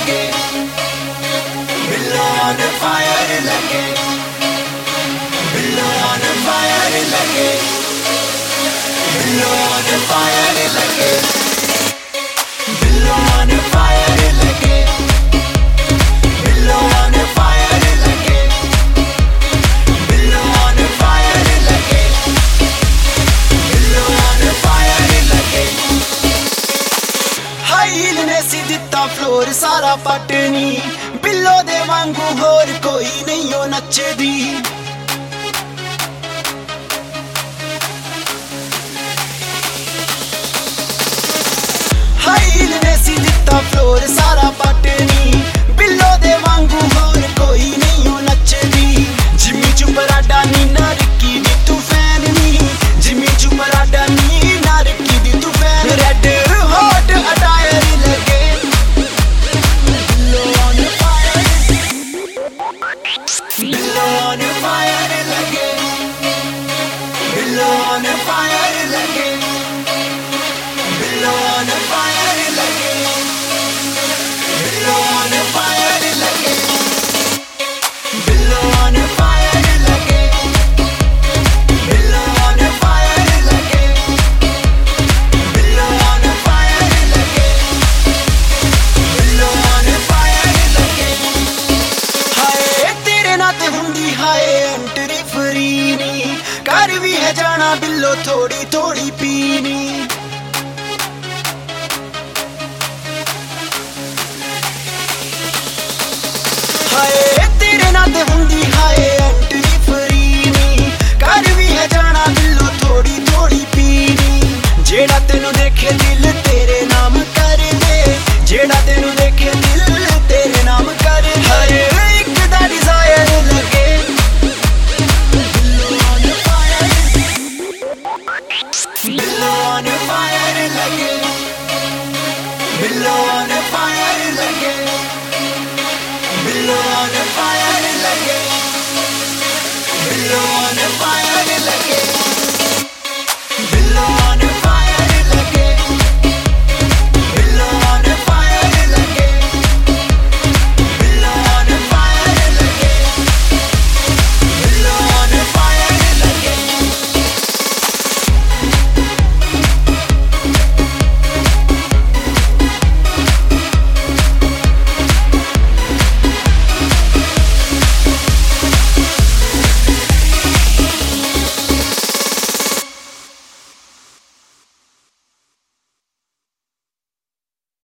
लगे, बिल्लो on fire लगे, बिल्लो on fire लगे, बिल्लो on fire लगे, बिल्लो on fire लगे, बिल्लो on fire लगे, बिल्लो on fire लगे, बिल्लो on fire लगे। हाई हील ने सी दिता फ्लोर सारा पटनी, बिल्लो दे वांगू होर कोई नहीं हो नचदी। हाई हील ने सी दिता फ्लोर सारा पटनी, बिल्लो दे वांगू होर कोई नहीं हो नचदी। जिमी चुपराडा नी नारकी दी तू फैन नी, जिमी चुपराडा नी नारकी दी तू फैन। रेड हॉट अटायर लगे, बिल्लो on fire, बिल्लो on fire लगे, बिल्लो on fire लगे, बिल्लो on fire लगे, बिल्लो on fire लगे, बिल्लो on fire लगे, बिल्लो on fire लगे, बिल्लो on fire लगे, बिल्लो on fire लगे। हाय तेरे नाल ते हुंदी हाय एंट्री फ्री नी, घर भी है जाना बिल्लो थोड़ी थोड़ी पीनी। हाय तेरे नाल ते हुंदी हाय एंट्री फ्री नी, घर भी है जाना बिल्लो थोड़ी थोड़ी पीनी। जेड़ा तेनू देखे दिल तेरे नाम कर दे, जेड़ा तेनू देखे दिल तेरे नाम कर दे।